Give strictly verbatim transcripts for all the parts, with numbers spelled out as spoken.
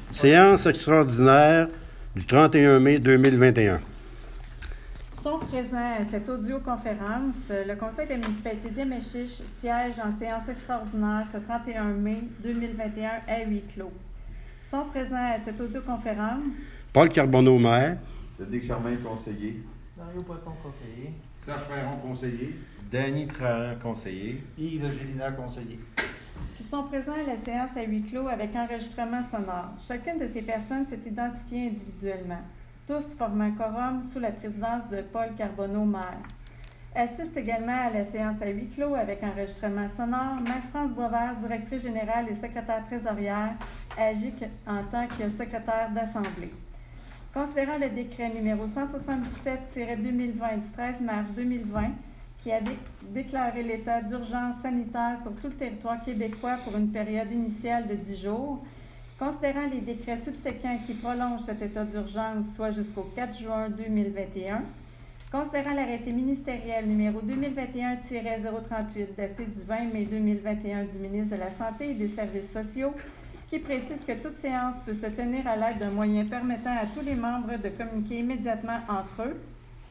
Séance extraordinaire du trente et un mai deux mille vingt et un. Sont présents à cette audioconférence le Conseil de la municipalité d'Yamachiche siège en séance extraordinaire ce trente et un mai deux mille vingt et un à huis clos. Sont présents à cette audioconférence Paul Carbonneau, maire. Dominique Germain, conseiller. Mario Poisson, conseiller. Serge Ferron, conseiller. Danny Trahan, conseiller. Yves Gélina, conseiller. qui sont présents à la séance à huis clos avec enregistrement sonore. Chacune de ces personnes s'est identifiée individuellement, tous formant quorum sous la présidence de Paul Carbonneau, maire. Assiste également à la séance à huis clos avec enregistrement sonore Marie-France Boisvert, directrice générale et secrétaire trésorière, agit en tant que secrétaire d'Assemblée. Considérant le décret numéro cent soixante-dix-sept deux mille vingt du treize mars deux mille vingt, qui a dé- déclaré l'état d'urgence sanitaire sur tout le territoire québécois pour une période initiale de dix jours, considérant les décrets subséquents qui prolongent cet état d'urgence, soit jusqu'au quatre juin deux mille vingt et un, considérant l'arrêté ministériel numéro deux mille vingt et un zéro trente-huit daté du vingt mai deux mille vingt et un du ministre de la Santé et des Services sociaux, qui précise que toute séance peut se tenir à l'aide d'un moyen permettant à tous les membres de communiquer immédiatement entre eux.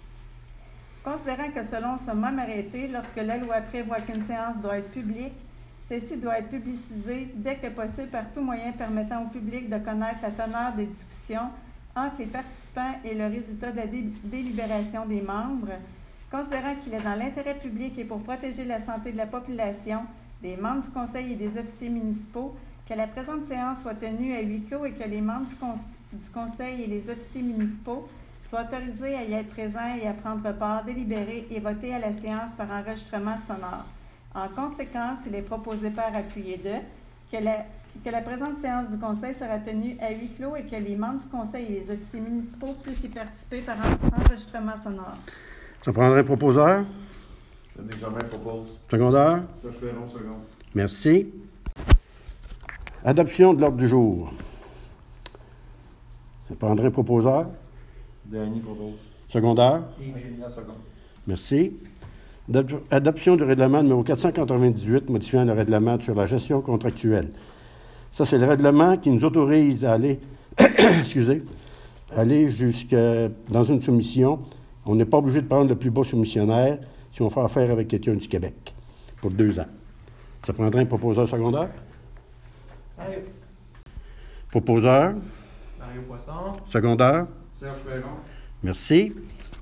Considérant que selon ce même arrêté, lorsque la loi prévoit qu'une séance doit être publique, celle-ci doit être publicisée dès que possible par tout moyen permettant au public de connaître la teneur des discussions entre les participants et le résultat de la dé- délibération des membres. Considérant qu'il est dans l'intérêt public et pour protéger la santé de la population, des membres du conseil et des officiers municipaux, que la présente séance soit tenue à huis clos et que les membres du, con- du conseil et les officiers municipaux soient autorisés à y être présents et à prendre part, délibérer et voter à la séance par enregistrement sonore. En conséquence, il est proposé par appuyé de que la, que la présente séance du conseil sera tenue à huis clos et que les membres du conseil et les officiers municipaux puissent y participer par en- enregistrement sonore. Ça prendrait un proposeur. Dominique Germain propose. Secondeur. Serge Ferron, second. Merci. Adoption de l'ordre du jour. Ça prendrait un proposeur. Danny propose. Secondeur. Yves Gélina, second. Merci. Adop- Adoption du règlement numéro quatre cent quatre-vingt-dix-huit, modifiant le règlement sur la gestion contractuelle. Ça, c'est le règlement qui nous autorise à aller, excusez, aller jusque dans une soumission. On n'est pas obligé de prendre le plus bas soumissionnaire si on fait affaire avec quelqu'un du Québec pour deux ans. Ça prendrait un proposeur secondaire. Mario, Proposeur, Mario Poisson. secondaire. Serge Ferron. Merci.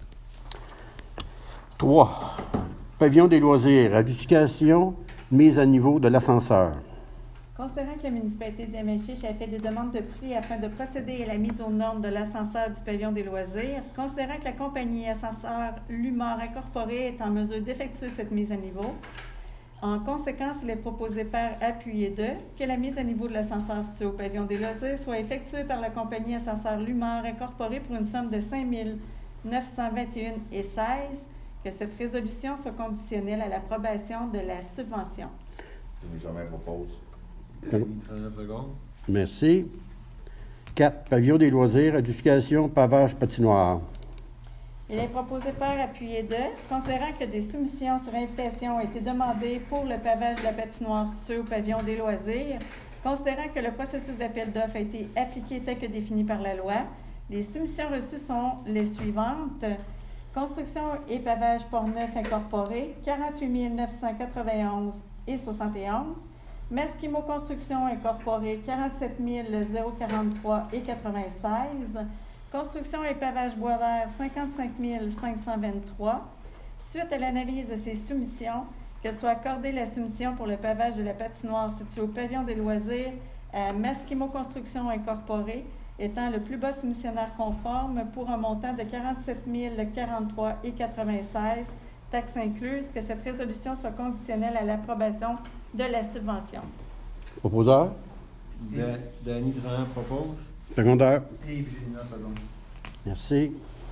trois. Pavillon des loisirs, adjudication, mise à niveau de l'ascenseur. Considérant que la municipalité d'Yamachiche a fait des demandes de prix afin de procéder à la mise aux normes de l'ascenseur du pavillon des loisirs, considérant que la compagnie Ascenseur Lumar Incorporée est en mesure d'effectuer cette mise à niveau, en conséquence, il est proposé par appuyé de que la mise à niveau de l'ascenseur situé au pavillon des loisirs soit effectuée par la compagnie Ascenseur Lumar Incorporée pour une somme de cinq mille neuf cent vingt et un virgule seize, que cette résolution soit conditionnelle à l'approbation de la subvention. Dominique Germain propose. Danny Trahan, seconde. Merci. quatre. Pavillon des loisirs, adjudication, pavage, patinoire. Il est proposé par appuyé de, considérant que des soumissions sur invitation ont été demandées pour le pavage de la patinoire située au pavillon des loisirs, considérant que le processus d'appel d'offres a été appliqué tel que défini par la loi, les soumissions reçues sont les suivantes. Construction et pavage Port-Neuf Incorporé, quarante-huit mille neuf cent quatre-vingt-onze et soixante et onze. Masquimo Construction Incorporé, quarante-sept mille quarante-trois et quatre-vingt-seize. Construction et pavage Boisvert, cinquante-cinq mille cinq cent vingt-trois. Suite à l'analyse de ces soumissions, que soit accordée la soumission pour le pavage de la patinoire située au pavillon des loisirs à Masquimo Construction Incorporée, étant le plus bas soumissionnaire conforme pour un montant de quarante-sept mille quarante-trois et quatre-vingt-seize, taxes incluses, que cette résolution soit conditionnelle à l'approbation de la subvention. Proposeur, Da- Danny Trahan propose. secondaire. Yves Gélina, second. Merci.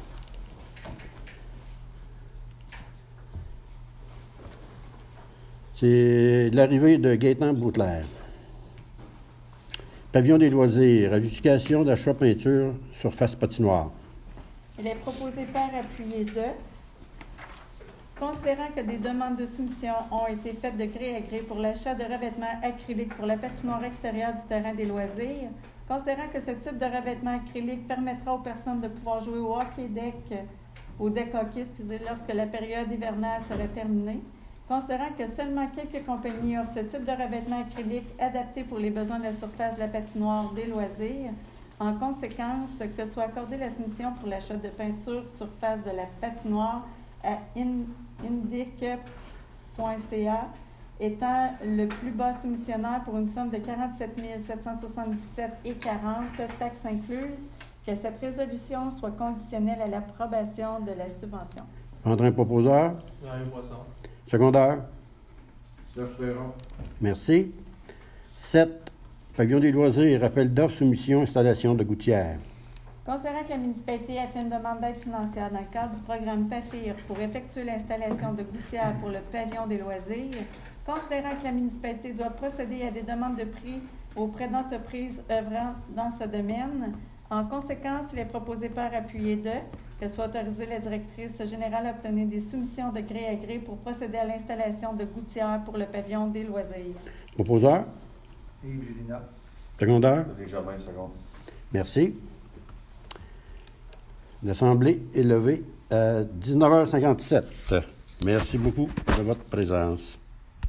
C'est l'arrivée de Gaétan Boutelaire. Pavillon des loisirs, adjudication d'achat peinture, surface patinoire. Il est proposé par appuyé de, considérant que des demandes de soumission ont été faites de gré à gré pour l'achat de revêtements acryliques pour la patinoire extérieure du terrain des loisirs, Considérant que ce type de revêtement acrylique permettra aux personnes de pouvoir jouer au hockey deck, au deck hockey, excusez, lorsque la période hivernale serait terminée. Considérant que seulement quelques compagnies offrent ce type de revêtement acrylique adapté pour les besoins de la surface de la patinoire des loisirs, en conséquence, que soit accordée la soumission pour l'achat de peinture surface de la patinoire à indic point c a étant le plus bas soumissionnaire pour une somme de quarante-sept mille sept cent soixante-dix-sept dollars quarante, taxes incluses, que cette résolution soit conditionnelle à l'approbation de la subvention. Prendre un proposeur. Mario Poisson. Secondaire. Serge Ferron. Merci. sept. Pavillon des loisirs, appel d'offres, soumission, installation de gouttière. Considérant que la municipalité a fait une demande d'aide financière dans le cadre du programme PAFIR pour effectuer l'installation de gouttières pour le pavillon des loisirs, considérant que la municipalité doit procéder à des demandes de prix auprès d'entreprises œuvrant dans ce domaine, en conséquence, il est proposé par appuyé de que soit autorisée la directrice générale à obtenir des soumissions de gré à gré pour procéder à l'installation de gouttières pour le pavillon des loisirs. Proposeur. Yves Gélina. Secondaire. Dominique Germain, second. Merci. L'Assemblée est levée à dix-neuf heures cinquante-sept. Merci beaucoup de votre présence.